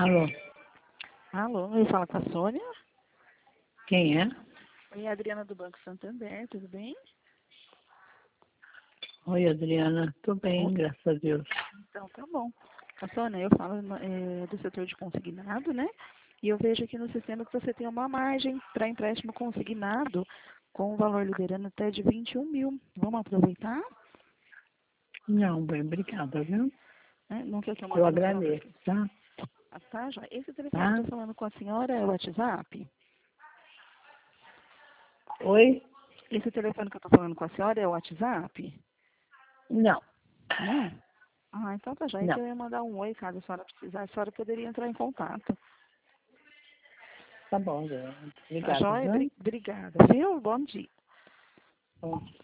Alô, Alô, eu falo com a Sônia. quem é? Oi, Adriana do Banco Santander, tudo bem? Oi, Adriana. Tô bem, graças a Deus. Então, tá bom. A Sônia, eu falo do setor de consignado, né? E eu vejo aqui no sistema que você tem uma margem para empréstimo consignado com o valor liderando até de 21 mil. Vamos aproveitar? Não, bem, obrigada, viu? Né? Não quer que eu Eu mande no seu... agradeço, tá? Ah, tá, já. Esse telefone que Tá? eu estou falando com a senhora é o WhatsApp? Oi? Esse telefone que eu estou falando com a senhora é o WhatsApp? Não, Não? Ah, então tá já. não. Então eu ia mandar um oi, caso a senhora precisar. A senhora poderia entrar em contato. Tá bom, Adriana. Tá Obrigada, joia? viu? Obrigada, viu? Bom dia. Bom dia.